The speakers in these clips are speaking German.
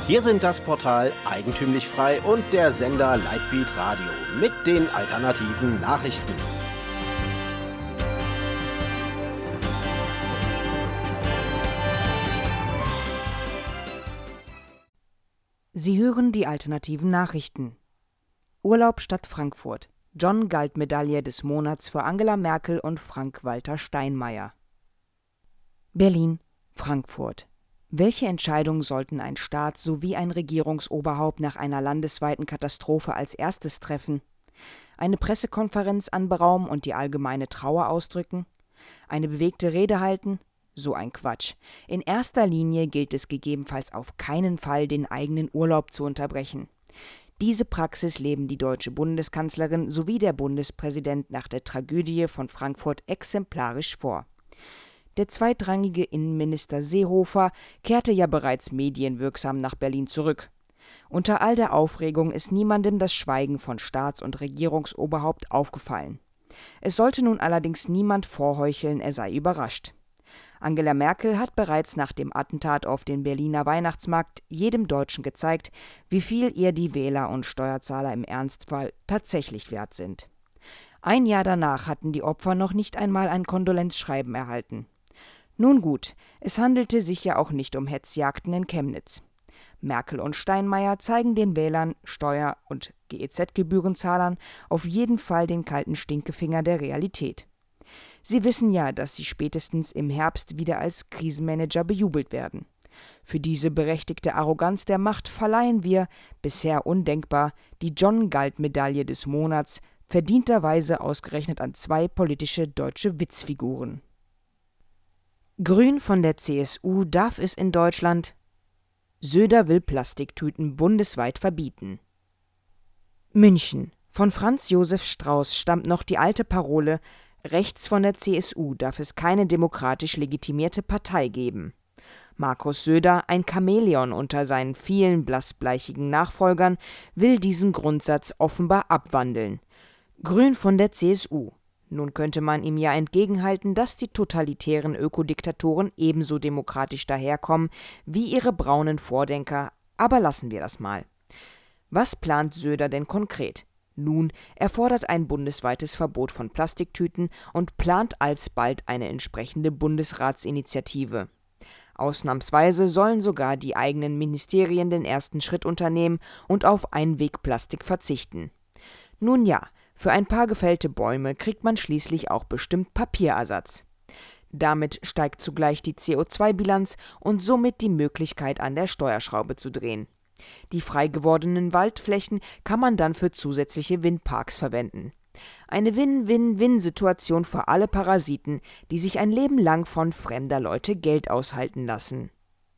Wir sind das Portal Eigentümlich Frei und der Sender Lightbeat Radio mit den alternativen Nachrichten. Sie hören die alternativen Nachrichten. Urlaub Stadt Frankfurt. John-Galt-Medaille des Monats für Angela Merkel und Frank-Walter Steinmeier. Berlin, Frankfurt. Welche Entscheidung sollten ein Staat sowie ein Regierungsoberhaupt nach einer landesweiten Katastrophe als erstes treffen? Eine Pressekonferenz anberaumen und die allgemeine Trauer ausdrücken? Eine bewegte Rede halten? So ein Quatsch. In erster Linie gilt es gegebenenfalls auf keinen Fall, den eigenen Urlaub zu unterbrechen. Diese Praxis leben die deutsche Bundeskanzlerin sowie der Bundespräsident nach der Tragödie von Frankfurt exemplarisch vor. Der zweitrangige Innenminister Seehofer kehrte ja bereits medienwirksam nach Berlin zurück. Unter all der Aufregung ist niemandem das Schweigen von Staats- und Regierungsoberhaupt aufgefallen. Es sollte nun allerdings niemand vorheucheln, er sei überrascht. Angela Merkel hat bereits nach dem Attentat auf den Berliner Weihnachtsmarkt jedem Deutschen gezeigt, wie viel ihr die Wähler und Steuerzahler im Ernstfall tatsächlich wert sind. Ein Jahr danach hatten die Opfer noch nicht einmal ein Kondolenzschreiben erhalten. Nun gut, es handelte sich ja auch nicht um Hetzjagden in Chemnitz. Merkel und Steinmeier zeigen den Wählern, Steuer- und GEZ-Gebührenzahlern auf jeden Fall den kalten Stinkefinger der Realität. Sie wissen ja, dass sie spätestens im Herbst wieder als Krisenmanager bejubelt werden. Für diese berechtigte Arroganz der Macht verleihen wir, bisher undenkbar, die John-Galt-Medaille des Monats, verdienterweise ausgerechnet an zwei politische deutsche Witzfiguren. Grün von der CSU darf es in Deutschland. Söder will Plastiktüten bundesweit verbieten. München. Von Franz Josef Strauß stammt noch die alte Parole: Rechts von der CSU darf es keine demokratisch legitimierte Partei geben. Markus Söder, ein Chamäleon unter seinen vielen blassbleichigen Nachfolgern, will diesen Grundsatz offenbar abwandeln. Grün von der CSU. Nun könnte man ihm ja entgegenhalten, dass die totalitären Ökodiktatoren ebenso demokratisch daherkommen wie ihre braunen Vordenker, aber lassen wir das mal. Was plant Söder denn konkret? Nun, er fordert ein bundesweites Verbot von Plastiktüten und plant alsbald eine entsprechende Bundesratsinitiative. Ausnahmsweise sollen sogar die eigenen Ministerien den ersten Schritt unternehmen und auf Einwegplastik verzichten. Nun ja, für ein paar gefällte Bäume kriegt man schließlich auch bestimmt Papierersatz. Damit steigt zugleich die CO2-Bilanz und somit die Möglichkeit, an der Steuerschraube zu drehen. Die frei gewordenen Waldflächen kann man dann für zusätzliche Windparks verwenden. Eine Win-Win-Win-Situation für alle Parasiten, die sich ein Leben lang von fremder Leute Geld aushalten lassen.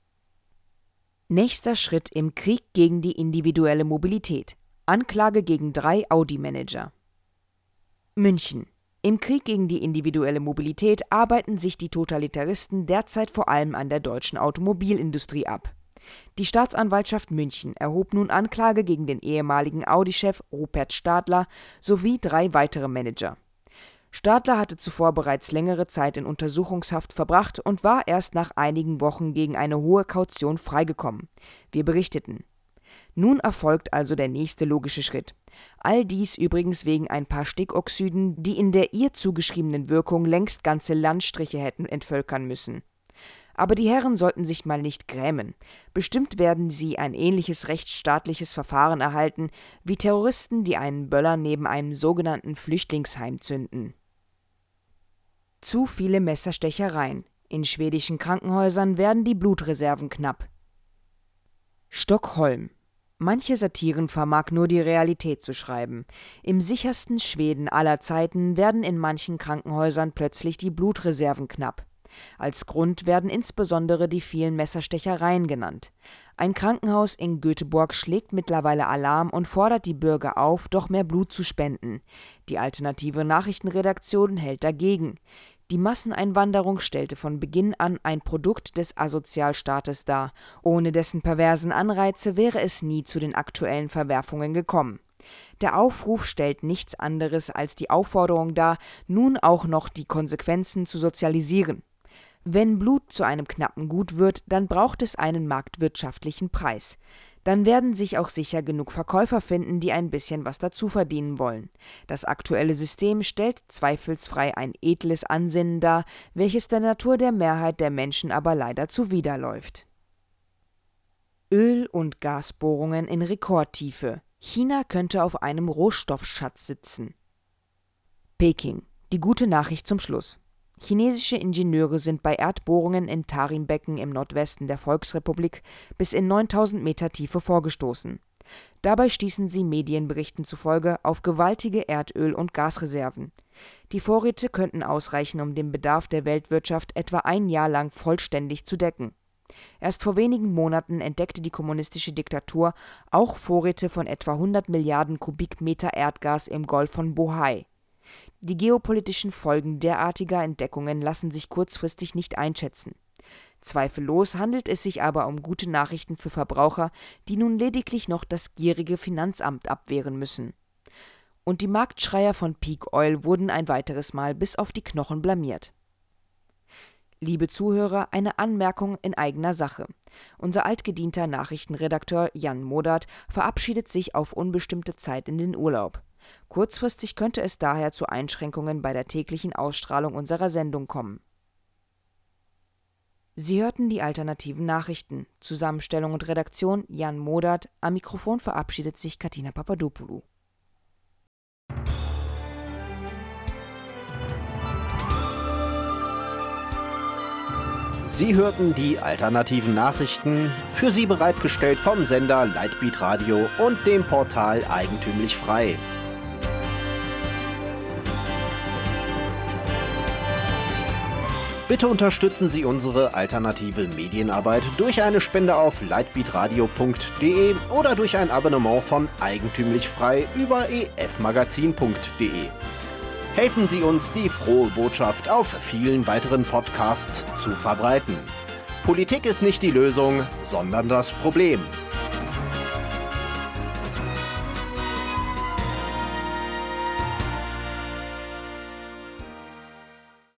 Nächster Schritt im Krieg gegen die individuelle Mobilität. Anklage gegen 3 Audi-Manager. München. Im Krieg gegen die individuelle Mobilität arbeiten sich die Totalitaristen derzeit vor allem an der deutschen Automobilindustrie ab. Die Staatsanwaltschaft München erhob nun Anklage gegen den ehemaligen Audi-Chef Rupert Stadler sowie 3 weitere Manager. Stadler hatte zuvor bereits längere Zeit in Untersuchungshaft verbracht und war erst nach einigen Wochen gegen eine hohe Kaution freigekommen. Wir berichteten. Nun erfolgt also der nächste logische Schritt. All dies übrigens wegen ein paar Stickoxiden, die in der ihr zugeschriebenen Wirkung längst ganze Landstriche hätten entvölkern müssen. Aber die Herren sollten sich mal nicht grämen. Bestimmt werden sie ein ähnliches rechtsstaatliches Verfahren erhalten wie Terroristen, die einen Böller neben einem sogenannten Flüchtlingsheim zünden. Zu viele Messerstechereien. In schwedischen Krankenhäusern werden die Blutreserven knapp. Stockholm. Manche Satiren vermag nur die Realität zu schreiben. Im sichersten Schweden aller Zeiten werden in manchen Krankenhäusern plötzlich die Blutreserven knapp. Als Grund werden insbesondere die vielen Messerstechereien genannt. Ein Krankenhaus in Göteborg schlägt mittlerweile Alarm und fordert die Bürger auf, doch mehr Blut zu spenden. Die alternative Nachrichtenredaktion hält dagegen. Die Masseneinwanderung stellte von Beginn an ein Produkt des Asozialstaates dar. Ohne dessen perversen Anreize wäre es nie zu den aktuellen Verwerfungen gekommen. Der Aufruf stellt nichts anderes als die Aufforderung dar, nun auch noch die Konsequenzen zu sozialisieren. Wenn Blut zu einem knappen Gut wird, dann braucht es einen marktwirtschaftlichen Preis. Dann werden sich auch sicher genug Verkäufer finden, die ein bisschen was dazu verdienen wollen. Das aktuelle System stellt zweifelsfrei ein edles Ansinnen dar, welches der Natur der Mehrheit der Menschen aber leider zuwiderläuft. Öl- und Gasbohrungen in Rekordtiefe. China könnte auf einem Rohstoffschatz sitzen. Peking. Die gute Nachricht zum Schluss. Chinesische Ingenieure sind bei Erdbohrungen in Tarimbecken im Nordwesten der Volksrepublik bis in 9000 Meter Tiefe vorgestoßen. Dabei stießen sie Medienberichten zufolge auf gewaltige Erdöl- und Gasreserven. Die Vorräte könnten ausreichen, um den Bedarf der Weltwirtschaft etwa ein Jahr lang vollständig zu decken. Erst vor wenigen Monaten entdeckte die kommunistische Diktatur auch Vorräte von etwa 100 Milliarden Kubikmeter Erdgas im Golf von Bohai. Die geopolitischen Folgen derartiger Entdeckungen lassen sich kurzfristig nicht einschätzen. Zweifellos handelt es sich aber um gute Nachrichten für Verbraucher, die nun lediglich noch das gierige Finanzamt abwehren müssen. Und die Marktschreier von Peak Oil wurden ein weiteres Mal bis auf die Knochen blamiert. Liebe Zuhörer, eine Anmerkung in eigener Sache. Unser altgedienter Nachrichtenredakteur Jan Modert verabschiedet sich auf unbestimmte Zeit in den Urlaub. Kurzfristig könnte es daher zu Einschränkungen bei der täglichen Ausstrahlung unserer Sendung kommen. Sie hörten die alternativen Nachrichten. Zusammenstellung und Redaktion Jan Modert. Am Mikrofon verabschiedet sich Katina Papadopoulou. Sie hörten die alternativen Nachrichten, für Sie bereitgestellt vom Sender Lightbeat Radio und dem Portal Eigentümlich Frei. Bitte unterstützen Sie unsere alternative Medienarbeit durch eine Spende auf lightbeatradio.de oder durch ein Abonnement von Eigentümlich Frei über efmagazin.de. Helfen Sie uns, die frohe Botschaft auf vielen weiteren Podcasts zu verbreiten. Politik ist nicht die Lösung, sondern das Problem.